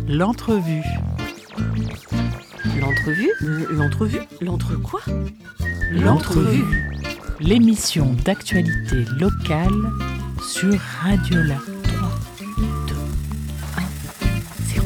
L'entrevue. L'entrevue ? L'entrevue ? L'entre quoi ? L'entrevue. L'émission d'actualité locale sur Radiola. 3, 2, 1, 0.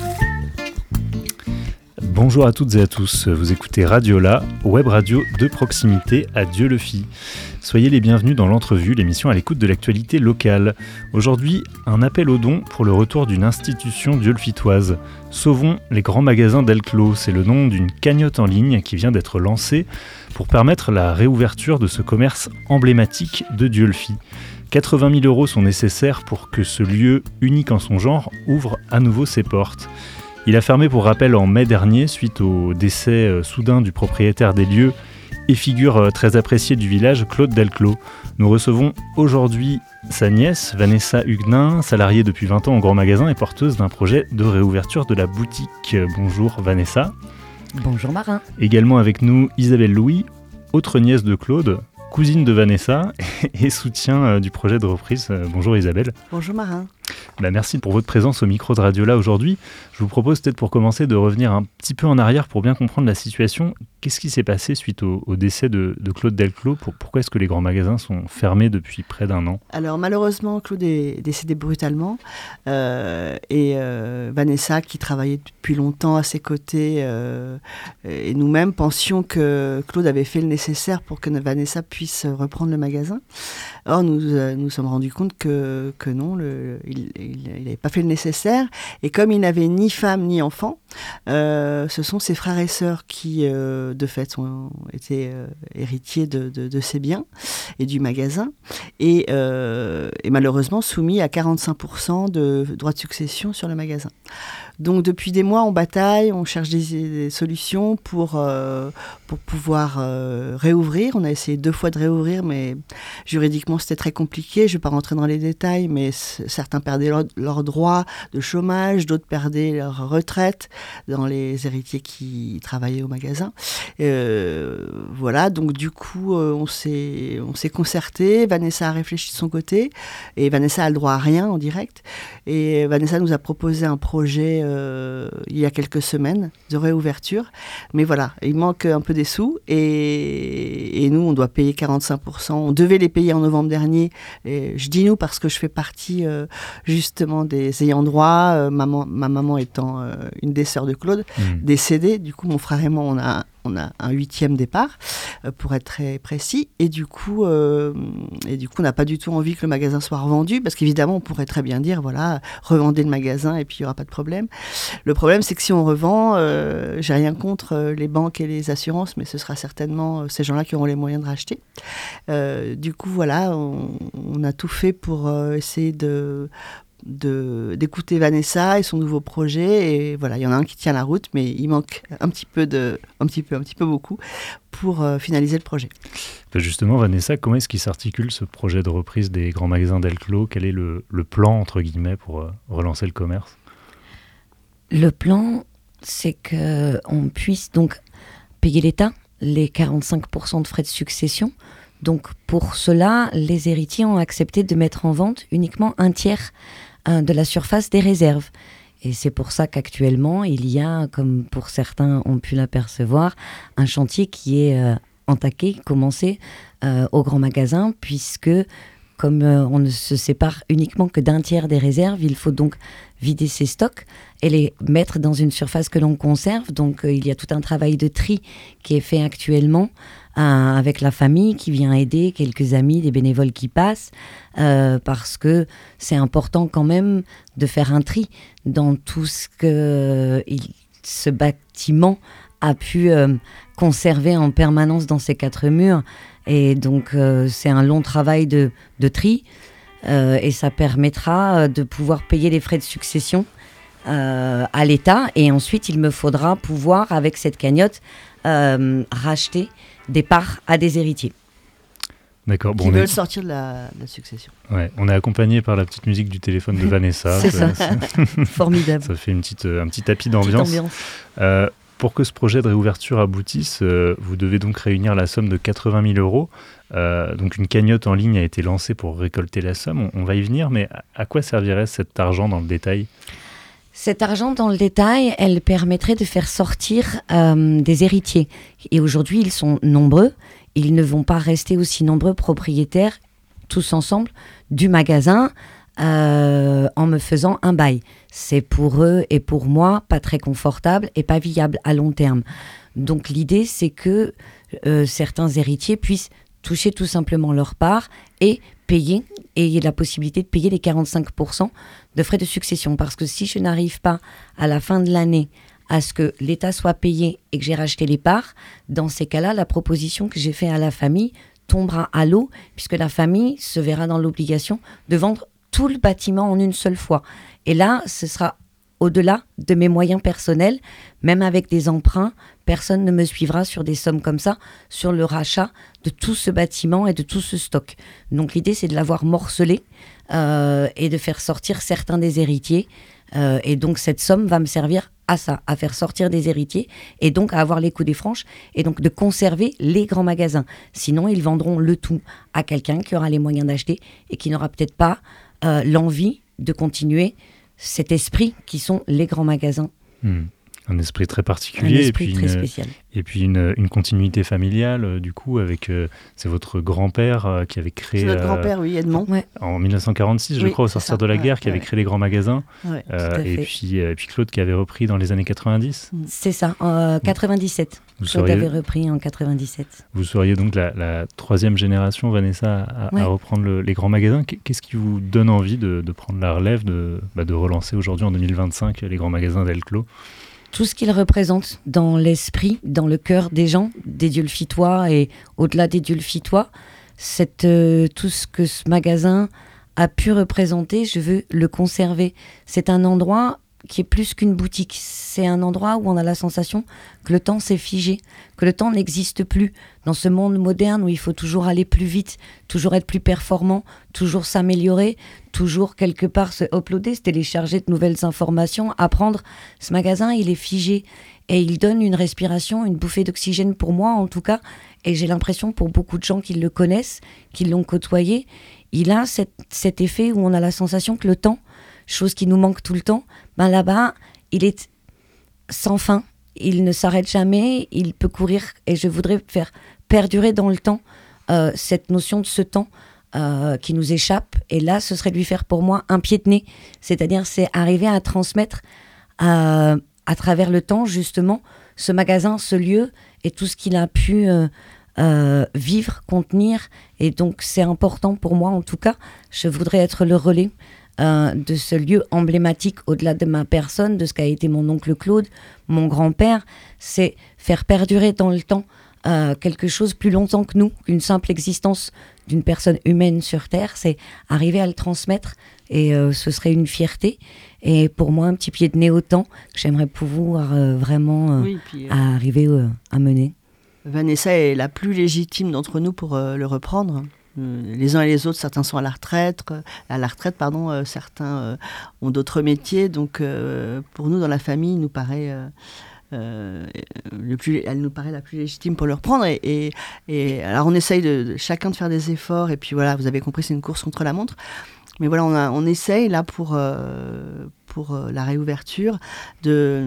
Bonjour à toutes et à tous, vous écoutez Radiola, web radio de proximité à Dieulefit. Soyez les bienvenus dans l'entrevue, l'émission à l'écoute de l'actualité locale. Aujourd'hui, un appel aux dons pour le retour d'une institution dieulefitoise. Sauvons les grands magasins Delclos, c'est le nom d'une cagnotte en ligne qui vient d'être lancée pour permettre la réouverture de ce commerce emblématique de Dieulefit. 80 000 € sont nécessaires pour que ce lieu, unique en son genre, ouvre à nouveau ses portes. Il a fermé pour rappel en mai dernier suite au décès soudain du propriétaire des lieux et figure très appréciée du village, Claude Delclos. Nous recevons aujourd'hui sa nièce, Vanessa Huguenin, salariée depuis 20 ans au grand magasin et porteuse d'un projet de réouverture de la boutique. Bonjour Vanessa. Bonjour Marin. Également avec nous Isabelle Louis, autre nièce de Claude, cousine de Vanessa et soutien du projet de reprise. Bonjour Isabelle. Bonjour Marin. Merci pour votre présence au micro de Radiola aujourd'hui. Je vous propose peut-être pour commencer de revenir un petit peu en arrière pour bien comprendre la situation. Qu'est-ce qui s'est passé suite au décès de Claude Delclos ? Pourquoi est-ce que les grands magasins sont fermés depuis près d'un an ? Alors malheureusement, Claude est décédé brutalement et Vanessa, qui travaillait depuis longtemps à ses côtés, et nous-mêmes pensions que Claude avait fait le nécessaire pour que Vanessa puisse reprendre le magasin. Or, nous sommes rendus compte que non, il n'avait pas fait le nécessaire. Et comme il n'avait ni femme ni enfant, ce sont ses frères et sœurs qui, de fait, ont été héritiers de ses biens et du magasin. Et malheureusement soumis à 45% de droits de succession sur le magasin. Donc depuis des mois, on bataille, on cherche des solutions pour pouvoir réouvrir. On a essayé 2 fois de réouvrir, mais juridiquement c'était très compliqué. Je ne vais pas rentrer dans les détails, mais certains perdaient leurs droits de chômage, d'autres perdaient leur retraite dans les héritiers qui travaillaient au magasin. Voilà, donc du coup on s'est concerté. Vanessa a réfléchi de son côté et Vanessa a le droit à rien en direct. Et Vanessa nous a proposé un projet il y a quelques semaines de réouverture, mais voilà, il manque un peu des sous et nous on doit payer 45%, on devait les payer en novembre dernier, et je dis nous parce que je fais partie justement des ayants droit, ma maman étant une des sœurs de Claude, décédée. Du coup mon frère et moi on a un 8e départ, pour être très précis, et du coup on n'a pas du tout envie que le magasin soit revendu, parce qu'évidemment on pourrait très bien dire voilà, revendez le magasin et puis il n'y aura pas de problème. Le problème c'est que si on revend, j'ai rien contre les banques et les assurances, mais ce sera certainement ces gens-là qui auront les moyens de racheter. Du coup voilà, on a tout fait pour essayer d'écouter Vanessa et son nouveau projet, et voilà, il y en a un qui tient la route, mais il manque un petit peu beaucoup pour finaliser le projet. Justement Vanessa, comment est-ce qu'il s'articule ce projet de reprise des grands magasins Delclos ? Quel est le plan entre guillemets pour relancer le commerce ? Le plan, c'est qu'on puisse donc payer l'État les 45% de frais de succession. Donc pour cela, les héritiers ont accepté de mettre en vente uniquement 1/3 de la surface des réserves. Et c'est pour ça qu'actuellement, il y a, comme pour certains ont pu l'apercevoir, un chantier qui est entaqué, commencé au grand magasin, puisque comme on ne se sépare uniquement que d'1/3 des réserves, il faut donc vider ses stocks et les mettre dans une surface que l'on conserve. Donc il y a tout un travail de tri qui est fait actuellement avec la famille qui vient aider, quelques amis, des bénévoles qui passent, parce que c'est important quand même de faire un tri dans tout ce que ce bâtiment a pu conserver en permanence dans ses 4 murs. Et donc c'est un long travail de tri, et ça permettra de pouvoir payer les frais de succession à l'État, et ensuite il me faudra pouvoir avec cette cagnotte racheter des parts à des héritiers. D'accord. Qui veulent sortir de la succession. Ouais, on est accompagné par la petite musique du téléphone de Vanessa. C'est ça. Formidable. Ça fait un petit tapis d'ambiance. Pour que ce projet de réouverture aboutisse, vous devez donc réunir la somme de 80 000 €. Donc une cagnotte en ligne a été lancée pour récolter la somme. On va y venir, mais à quoi servirait cet argent dans le détail ? Cet argent, dans le détail, elle permettrait de faire sortir des héritiers. Et aujourd'hui, ils sont nombreux. Ils ne vont pas rester aussi nombreux propriétaires, tous ensemble, du magasin en me faisant un bail. C'est pour eux et pour moi pas très confortable et pas viable à long terme. Donc l'idée, c'est que certains héritiers puissent toucher tout simplement leur part et payer, et la possibilité de payer les 45% de frais de succession. Parce que si je n'arrive pas à la fin de l'année à ce que l'État soit payé et que j'ai racheté les parts, dans ces cas-là, la proposition que j'ai faite à la famille tombera à l'eau, puisque la famille se verra dans l'obligation de vendre tout le bâtiment en une seule fois. Et là, ce sera au-delà de mes moyens personnels, même avec des emprunts, personne ne me suivra sur des sommes comme ça, sur le rachat de tout ce bâtiment et de tout ce stock. Donc l'idée, c'est de l'avoir morcelé et de faire sortir certains des héritiers. Et donc cette somme va me servir à ça, à faire sortir des héritiers et donc à avoir les coups des franches et donc de conserver les grands magasins. Sinon, ils vendront le tout à quelqu'un qui aura les moyens d'acheter et qui n'aura peut-être pas l'envie de continuer cet esprit qui sont les grands magasins. Un esprit très particulier. Un esprit très spécial. Et puis une continuité familiale, du coup, avec c'est votre grand-père qui avait créé... C'est notre grand-père, oui, Edmond. Ouais. En 1946, je crois, au sortir de la guerre, qui avait créé les grands magasins. Ouais, et puis Claude qui avait repris dans les années 90. C'est ça, en 97. Claude avait repris en 97. Vous seriez donc la troisième génération, Vanessa, à reprendre les grands magasins. Qu'est-ce qui vous donne envie de prendre la relève, de relancer aujourd'hui, en 2025, les grands magasins d'El Clos ? Tout ce qu'il représente dans l'esprit, dans le cœur des gens, des Dieux-le-Fitois et au-delà des Dieux-le-Fitois, tout ce que ce magasin a pu représenter, je veux le conserver. C'est un endroit qui est plus qu'une boutique. C'est un endroit où on a la sensation que le temps s'est figé, que le temps n'existe plus. Dans ce monde moderne où il faut toujours aller plus vite, toujours être plus performant, toujours s'améliorer, toujours quelque part se uploader, se télécharger de nouvelles informations, apprendre. Ce magasin, il est figé et il donne une respiration, une bouffée d'oxygène pour moi en tout cas. Et j'ai l'impression pour beaucoup de gens qui le connaissent, qui l'ont côtoyé, il a cet effet où on a la sensation que le temps, chose qui nous manque tout le temps, là-bas, il est sans fin, il ne s'arrête jamais, il peut courir, et je voudrais faire perdurer dans le temps cette notion de ce temps qui nous échappe, et là, ce serait de lui faire pour moi un pied de nez, c'est-à-dire c'est arriver à transmettre à travers le temps, justement, ce magasin, ce lieu, et tout ce qu'il a pu vivre, contenir, et donc c'est important pour moi, en tout cas, je voudrais être le relais de ce lieu emblématique au-delà de ma personne, de ce qu'a été mon oncle Claude, mon grand-père, c'est faire perdurer dans le temps quelque chose plus longtemps que nous, qu'une simple existence d'une personne humaine sur Terre, c'est arriver à le transmettre et ce serait une fierté et pour moi un petit pied de nez au temps que j'aimerais pouvoir vraiment arriver à mener. Vanessa est la plus légitime d'entre nous pour le reprendre. Les uns et les autres, certains sont à la retraite, certains ont d'autres métiers. Donc, pour nous, dans la famille, il nous paraît, elle nous paraît la plus légitime pour le reprendre. Et alors, on essaye de chacun de faire des efforts. Et puis voilà, vous avez compris, c'est une course contre la montre. Mais voilà, on essaye là pour la réouverture de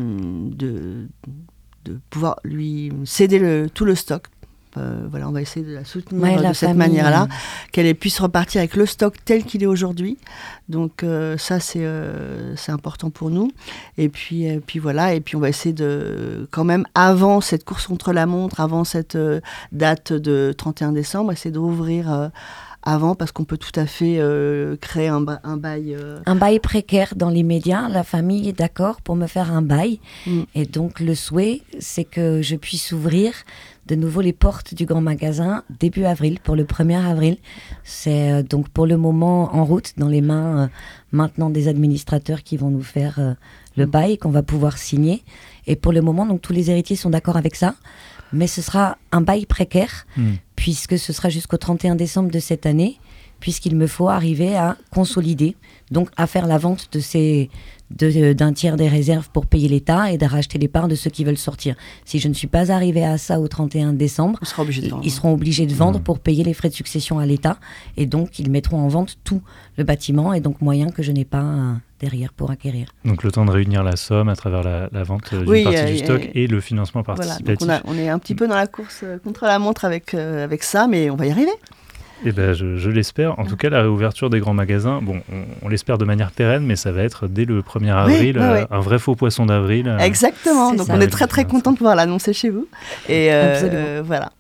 pouvoir lui céder tout le stock. Voilà, on va essayer de la soutenir de cette manière-là, qu'elle puisse repartir avec le stock tel qu'il est aujourd'hui. Donc ça, c'est important pour nous. Et puis voilà, et puis on va essayer de, quand même, avant cette course contre la montre, avant cette date de 31 décembre, essayer de rouvrir avant, parce qu'on peut tout à fait créer un bail... Un bail précaire dans l'immédiat. La famille est d'accord pour me faire un bail. Et donc le souhait, c'est que je puisse ouvrir de nouveau les portes du grand magasin début avril, pour le 1er avril. C'est donc pour le moment en route, dans les mains maintenant des administrateurs qui vont nous faire le bail, qu'on va pouvoir signer. Et pour le moment, donc tous les héritiers sont d'accord avec ça. Mais ce sera un bail précaire, puisque ce sera jusqu'au 31 décembre de cette année. puisqu'il me faut arriver à consolider, donc à faire la vente d'un tiers des réserves pour payer l'État et de racheter les parts de ceux qui veulent sortir. Si je ne suis pas arrivée à ça au 31 décembre, ils seront obligés de vendre pour payer les frais de succession à l'État, et donc ils mettront en vente tout le bâtiment, et donc moyen que je n'ai pas derrière pour acquérir. Donc le temps de réunir la somme à travers la vente d'une partie du stock et le financement participatif. Voilà, donc on est un petit peu dans la course contre la montre avec ça, mais on va y arriver. Eh ben, je l'espère. En tout cas, la réouverture des grands magasins, on l'espère de manière pérenne, mais ça va être dès le 1er avril, un vrai faux poisson d'avril. Exactement, donc on est très très content de pouvoir l'annoncer chez vous. Et voilà.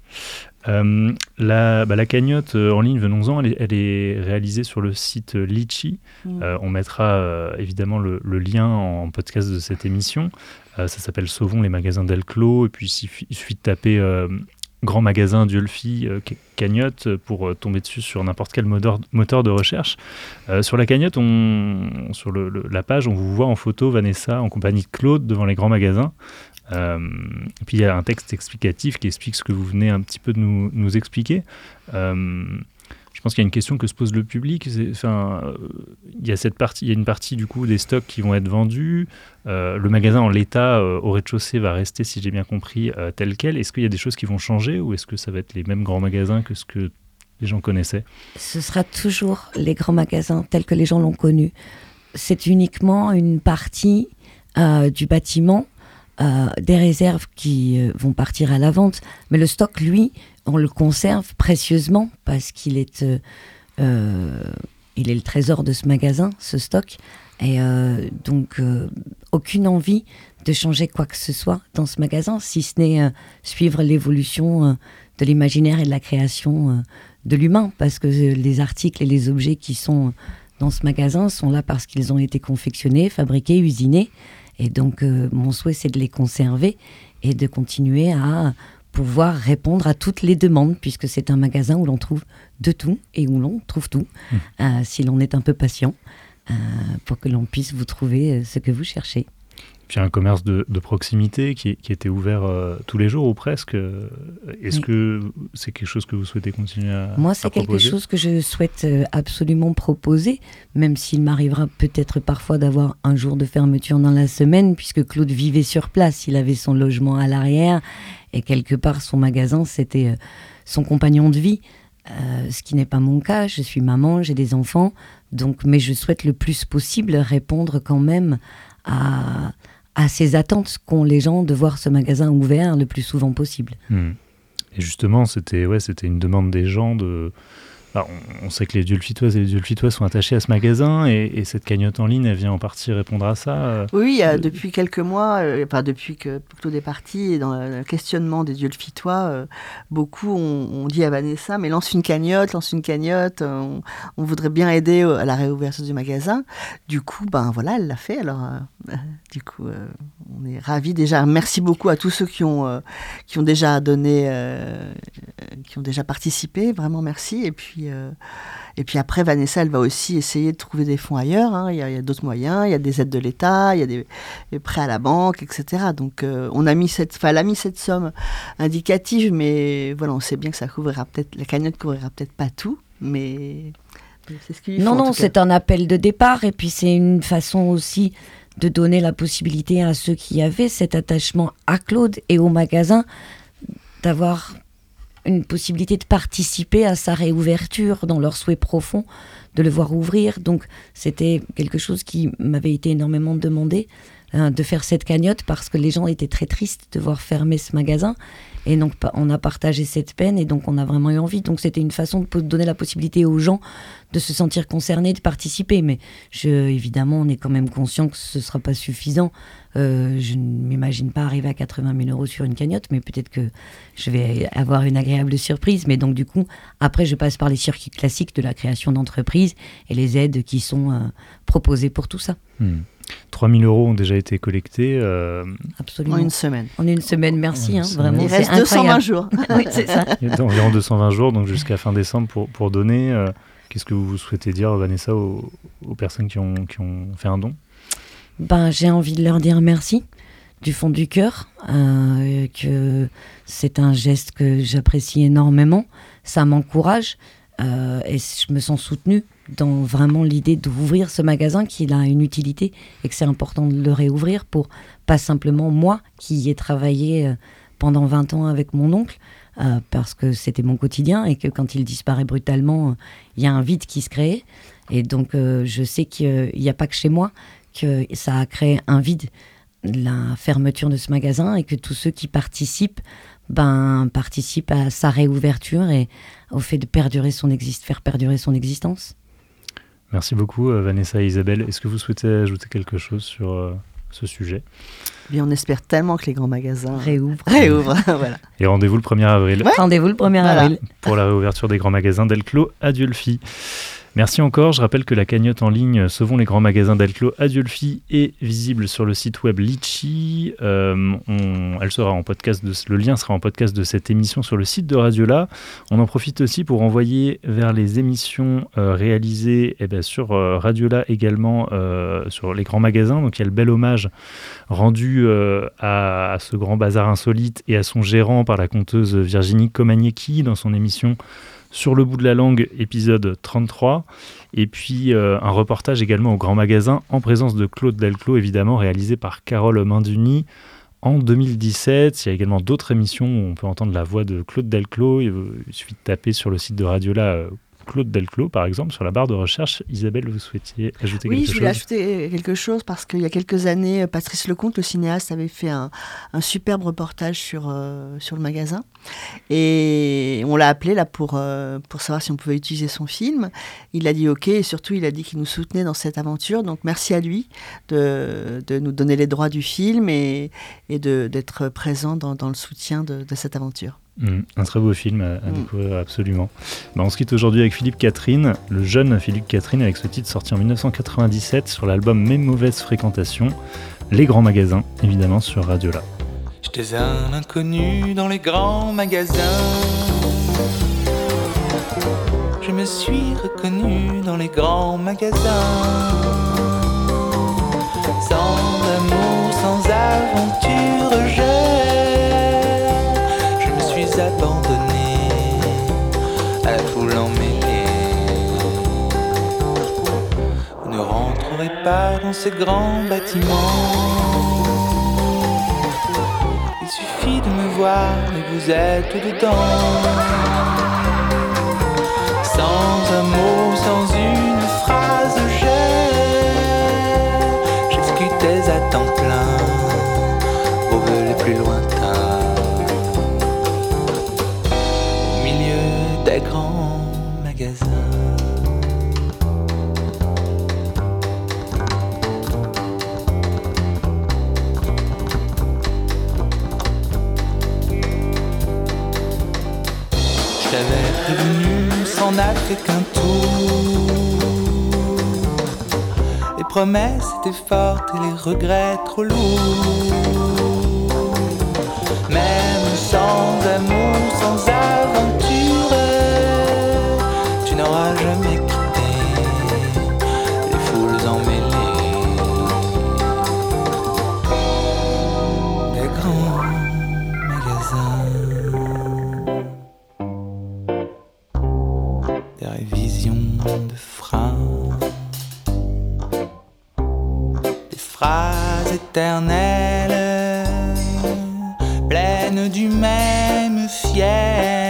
La cagnotte en ligne, venons-en, elle est réalisée sur le site Litchi. On mettra évidemment le lien en podcast de cette émission. Ça s'appelle Sauvons les magasins Delclos, et puis il suffit de taper grand magasin Diolfi cagnotte pour tomber dessus sur n'importe quel moteur de recherche. Sur la cagnotte, sur la page, on vous voit en photo Vanessa en compagnie de Claude devant les grands magasins. Et puis il y a un texte explicatif qui explique ce que vous venez un petit peu de nous expliquer. Je pense qu'il y a une question que se pose le public. Il y a une partie du coup des stocks qui vont être vendus. Le magasin en l'état au rez-de-chaussée va rester, si j'ai bien compris, tel quel. Est-ce qu'il y a des choses qui vont changer, ou est-ce que ça va être les mêmes grands magasins que ce que les gens connaissaient ? Ce sera toujours les grands magasins tels que les gens l'ont connu. C'est uniquement une partie du bâtiment, des réserves qui vont partir à la vente. Mais le stock, lui, on le conserve précieusement parce qu'il est, il est le trésor de ce magasin, ce stock. Et donc, aucune envie de changer quoi que ce soit dans ce magasin, si ce n'est suivre l'évolution de l'imaginaire et de la création de l'humain. Parce que les articles et les objets qui sont dans ce magasin sont là parce qu'ils ont été confectionnés, fabriqués, usinés. Et donc, mon souhait, c'est de les conserver et de continuer à pouvoir répondre à toutes les demandes, puisque c'est un magasin où l'on trouve de tout et où l'on trouve tout, si l'on est un peu patient, pour que l'on puisse vous trouver ce que vous cherchez. Puis un commerce de proximité qui était ouvert tous les jours ou presque. Est-ce que c'est quelque chose que vous souhaitez continuer à proposer ? Moi, c'est quelque chose que je souhaite absolument proposer, même s'il m'arrivera peut-être parfois d'avoir un jour de fermeture dans la semaine, puisque Claude vivait sur place, il avait son logement à l'arrière, et quelque part son magasin, c'était son compagnon de vie. Ce qui n'est pas mon cas, je suis maman, j'ai des enfants, mais je souhaite le plus possible répondre quand même à ces attentes qu'ont les gens de voir ce magasin ouvert le plus souvent possible. Et justement, c'était une demande des gens de... Alors, on sait que les Diolfitoises et les Diolfitois sont attachés à ce magasin, et cette cagnotte en ligne, elle vient en partie répondre à ça. Oui, depuis quelques mois, depuis que Claude est parti, et dans le questionnement des Diolfitois, beaucoup ont dit à Vanessa, mais lance une cagnotte, on voudrait bien aider à la réouverture du magasin. Du coup, voilà, elle l'a fait. Alors, on est ravis déjà. Merci beaucoup à tous ceux qui ont déjà donné, qui ont déjà participé. Vraiment merci. Et puis après, Vanessa, elle va aussi essayer de trouver des fonds ailleurs. Il y a d'autres moyens. Il y a des aides de l'État, il y a des prêts à la banque, etc. Donc, elle a mis cette somme indicative, mais voilà, on sait bien que la cagnotte couvrira peut-être pas tout, mais c'est ce qu'il faut. Non, c'est un appel de départ, et puis c'est une façon aussi de donner la possibilité à ceux qui avaient cet attachement à Claude et au magasin d'avoir une possibilité de participer à sa réouverture dans leur souhait profond de le voir ouvrir. Donc c'était quelque chose qui m'avait été énormément demandé, de faire cette cagnotte, parce que les gens étaient très tristes de voir fermer ce magasin, et donc on a partagé cette peine, et donc on a vraiment eu envie. Donc c'était une façon de donner la possibilité aux gens de se sentir concernés, de participer. Mais évidemment, on est quand même conscient que ce ne sera pas suffisant. Je ne m'imagine pas arriver à 80 000 € sur une cagnotte, mais peut-être que je vais avoir une agréable surprise. Mais donc du coup, après, je passe par les circuits classiques de la création d'entreprises et les aides qui sont proposées pour tout ça. 3 000 € ont déjà été collectés. Absolument. En une semaine. En une semaine, merci. Vraiment, il reste 220 jours. Oui, c'est ça. Il y a environ 220 jours, donc jusqu'à fin décembre pour donner. Qu'est-ce que vous souhaitez dire, Vanessa, aux personnes qui ont fait un don ? J'ai envie de leur dire merci du fond du cœur, que c'est un geste que j'apprécie énormément. Ça m'encourage. Et je me sens soutenue dans vraiment l'idée d'ouvrir ce magasin, qu'il a une utilité et que c'est important de le réouvrir pour pas simplement moi qui y ai travaillé pendant 20 ans avec mon oncle, parce que c'était mon quotidien et que quand il disparaît brutalement, il y a un vide qui se crée. Et donc je sais qu'il n'y a pas que chez moi que ça a créé un vide, la fermeture de ce magasin, et que tous ceux qui participent participent à sa réouverture et au fait de faire perdurer son existence. Merci beaucoup Vanessa et Isabelle. Est-ce que vous souhaitez ajouter quelque chose sur ce sujet ? Et on espère tellement que les grands magasins Réouvre. Voilà. Et rendez-vous le 1er avril. Ouais. Rendez-vous le 1er avril. Pour la réouverture des grands magasins Delclos à Dieulefit. Merci encore. Je rappelle que la cagnotte en ligne Sauvons les grands magasins Delclos à Dieulefit est visible sur le site web Litchi. Elle sera en podcast. Le lien sera en podcast de cette émission sur le site de Radiola. On en profite aussi pour envoyer vers les émissions réalisées sur Radiola également sur les grands magasins. Donc il y a le bel hommage rendu à ce grand bazar insolite et à son gérant par la conteuse Virginie Komaniecki dans son émission Sur le bout de la langue, épisode 33. Et puis un reportage également au Grand Magasin en présence de Claude Delclos, évidemment, réalisé par Carole Minduni en 2017. Il y a également d'autres émissions où on peut entendre la voix de Claude Delclos. Il suffit de taper sur le site de Radiola Claude Delclos, par exemple, sur la barre de recherche. Isabelle, vous souhaitiez ajouter quelque chose ? Oui, je voulais ajouter quelque chose parce qu'il y a quelques années, Patrice Lecomte, le cinéaste, avait fait un superbe reportage sur le magasin. Et on l'a appelé là pour savoir si on pouvait utiliser son film. Il a dit OK, et surtout il a dit qu'il nous soutenait dans cette aventure. Donc merci à lui de nous donner les droits du film et d'être présent dans le soutien de cette aventure. Un très beau film à découvrir absolument. On se quitte aujourd'hui avec Philippe Catherine, le jeune Philippe Catherine, avec ce titre sorti en 1997 sur l'album Mes mauvaises fréquentations, Les grands magasins, évidemment sur Radiola. J'étais un inconnu dans les grands magasins. Je me suis reconnu dans les grands magasins. Sans amour, sans aventure, je me suis abandonné à la foule emmêlée. Vous ne rentrerez pas dans ces grands bâtiments. Il suffit de me voir et vous êtes dedans. Sans un mot, sans une phrase, j'exécutais à temps plein vos vœux les plus lointains. Au milieu des grands magasins. J'avais prévenu, c'en a fait qu'un tour. Les promesses étaient fortes et les regrets trop lourds. Même sans amour, sans aventure, tu n'auras jamais quitté les foules emmêlées. Les grands magasins. Des révisions de freins, des phrases éternelles, pleines du même fiel.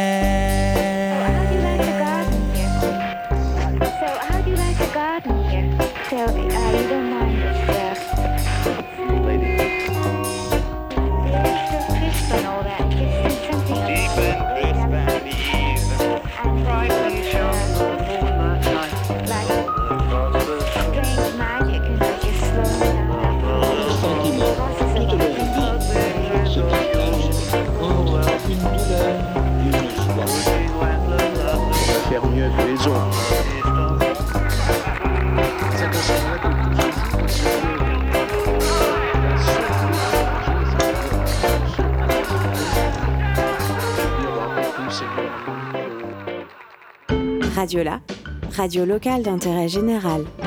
Radiola, radio locale d'intérêt général.